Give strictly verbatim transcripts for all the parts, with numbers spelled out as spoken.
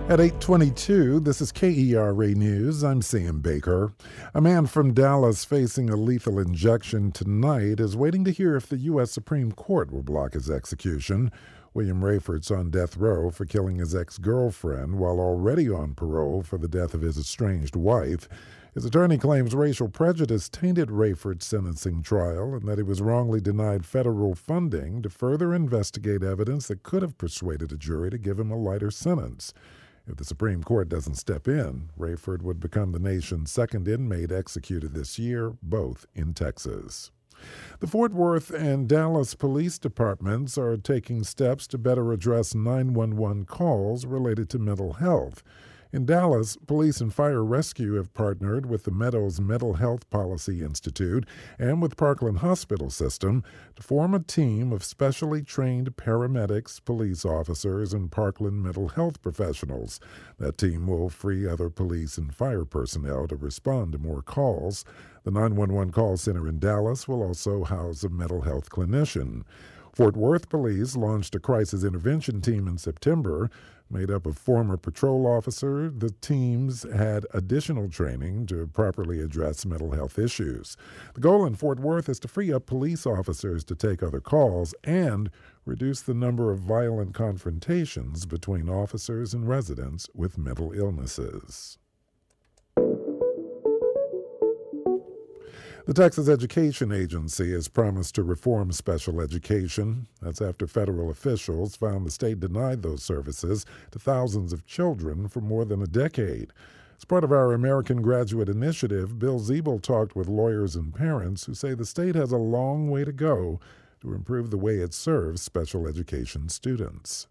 At eight twenty-two, this is K E R A News. I'm Sam Baker. A man from Dallas facing a lethal injection tonight is waiting to hear if the U S Supreme Court will block his execution. William Rayford's on death row for killing his ex-girlfriend while already on parole for the death of his estranged wife. His attorney claims racial prejudice tainted Rayford's sentencing trial and that he was wrongly denied federal funding to further investigate evidence that could have persuaded a jury to give him a lighter sentence. If the Supreme Court doesn't step in, Rayford would become the nation's second inmate executed this year, both in Texas. The Fort Worth and Dallas police departments are taking steps to better address nine one one calls related to mental health. In Dallas, police and fire rescue have partnered with the Meadows Mental Health Policy Institute and with Parkland Hospital System to form a team of specially trained paramedics, police officers, and Parkland mental health professionals. That team will free other police and fire personnel to respond to more calls. The nine one one call center in Dallas will also house a mental health clinician. Fort Worth Police launched a crisis intervention team in September. Made up of former patrol officers, the teams had additional training to properly address mental health issues. The goal in Fort Worth is to free up police officers to take other calls and reduce the number of violent confrontations between officers and residents with mental illnesses. The Texas Education Agency has promised to reform special education. That's after federal officials found the state denied those services to thousands of children for more than a decade. As part of our American Graduate Initiative, Bill Ziebel talked with lawyers and parents who say the state has a long way to go to improve the way it serves special education students.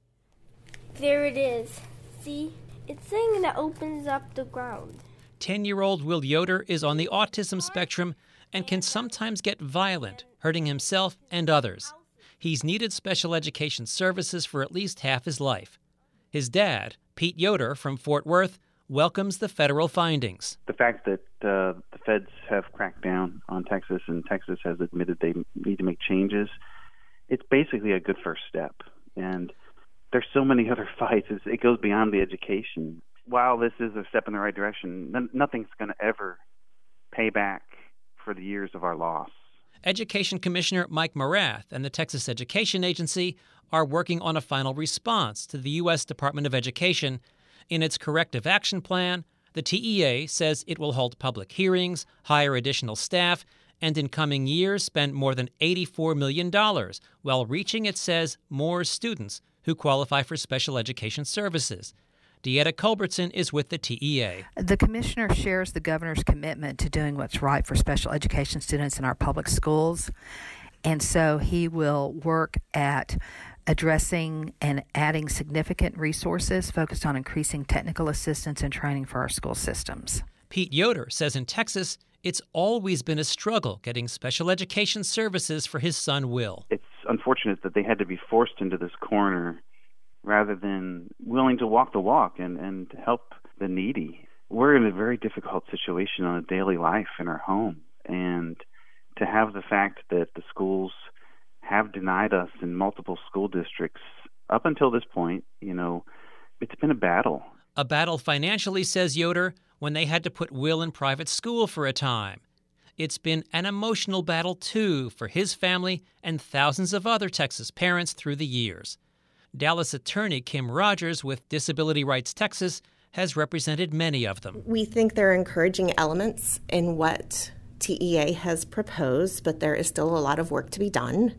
There it is. See? It's saying that opens up the ground. Ten-year-old Will Yoder is on the autism spectrum and can sometimes get violent, hurting himself and others. He's needed special education services for at least half his life. His dad, Pete Yoder from Fort Worth, welcomes the federal findings. The fact that uh, the feds have cracked down on Texas and Texas has admitted they need to make changes, it's basically a good first step. And there's so many other fights. It's, it goes beyond the education. While this is a step in the right direction, n- nothing's going to ever pay back for the years of our loss. Education Commissioner Mike Morath and the Texas Education Agency are working on a final response to the U S Department of Education. In its corrective action plan, the T E A says it will hold public hearings, hire additional staff, and in coming years spend more than eighty-four million dollars while reaching, it says, more students who qualify for special education services. Deetta Culbertson is with the T E A. The commissioner shares the governor's commitment to doing what's right for special education students in our public schools, and so he will work at addressing and adding significant resources focused on increasing technical assistance and training for our school systems. Pete Yoder says in Texas, it's always been a struggle getting special education services for his son, Will. It's unfortunate that they had to be forced into this corner rather than willing to walk the walk and, and help the needy. We're in a very difficult situation on a daily life in our home, and to have the fact that the schools have denied us in multiple school districts up until this point, you know, it's been a battle. A battle financially, says Yoder, when they had to put Will in private school for a time. It's been an emotional battle, too, for his family and thousands of other Texas parents through the years. Dallas attorney Kim Rogers with Disability Rights Texas has represented many of them. We think there are encouraging elements in what T E A has proposed, but there is still a lot of work to be done.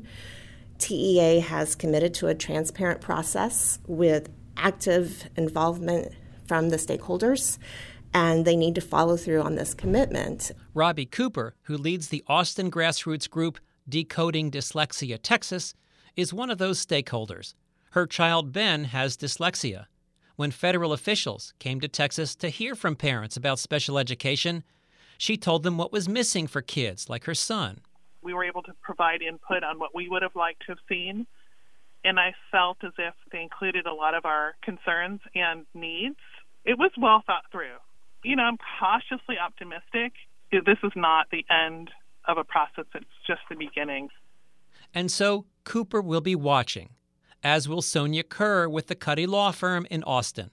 T E A has committed to a transparent process with active involvement from the stakeholders, and they need to follow through on this commitment. Robbie Cooper, who leads the Austin grassroots group Decoding Dyslexia Texas, is one of those stakeholders. Her child, Ben, has dyslexia. When federal officials came to Texas to hear from parents about special education, she told them what was missing for kids like her son. We were able to provide input on what we would have liked to have seen, and I felt as if they included a lot of our concerns and needs. It was well thought through. You know, I'm cautiously optimistic. This is not the end of a process. It's just the beginning. And so Cooper will be watching, as will Sonia Kerr with the Cuddy Law Firm in Austin.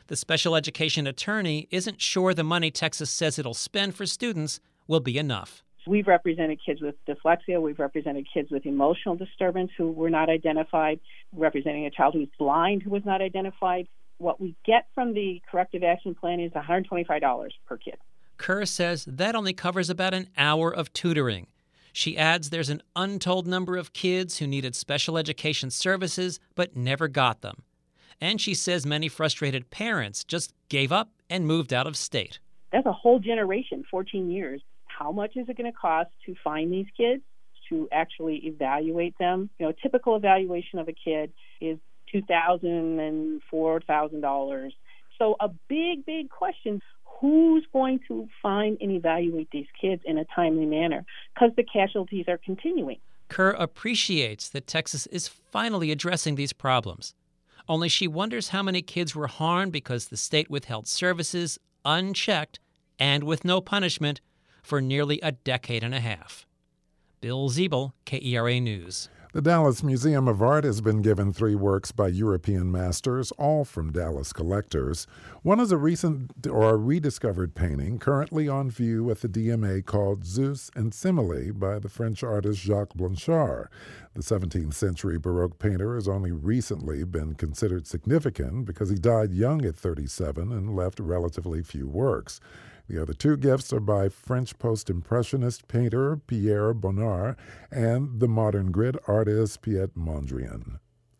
The special education attorney isn't sure the money Texas says it'll spend for students will be enough. We've represented kids with dyslexia. We've represented kids with emotional disturbance who were not identified, representing a child who's blind who was not identified. What we get from the corrective action plan is one hundred twenty-five dollars per kid. Kerr says that only covers about an hour of tutoring. She adds there's an untold number of kids who needed special education services but never got them. And she says many frustrated parents just gave up and moved out of state. That's a whole generation, fourteen years. How much is it going to cost to find these kids, to actually evaluate them? You know, a typical evaluation of a kid is two thousand dollars and four thousand dollars. So a big, big question, who's going to find and evaluate these kids in a timely manner? Because the casualties are continuing. Kerr appreciates that Texas is finally addressing these problems. Only she wonders how many kids were harmed because the state withheld services unchecked and with no punishment for nearly a decade and a half. Bill Ziebel, K E R A News. The Dallas Museum of Art has been given three works by European masters, all from Dallas collectors. One is a recent or a rediscovered painting currently on view at the D M A called Zeus and Semele by the French artist Jacques Blanchard. The seventeenth century Baroque painter has only recently been considered significant because he died young at thirty-seven and left relatively few works. The other two gifts are by French post-impressionist painter Pierre Bonnard and the modern grid artist Piet Mondrian.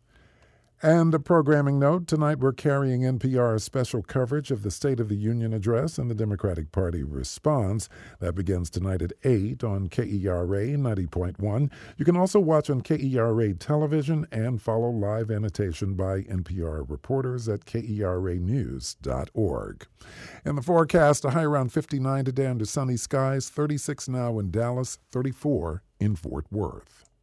And a programming note, tonight we're carrying N P R's special coverage of the State of the Union address and the Democratic Party response. That begins tonight at eight on K E R A ninety point one. You can also watch on K E R A television and follow live annotation by N P R reporters at K E R A news dot org. In the forecast, a high around fifty-nine today under sunny skies, thirty-six now in Dallas, thirty-four in Fort Worth.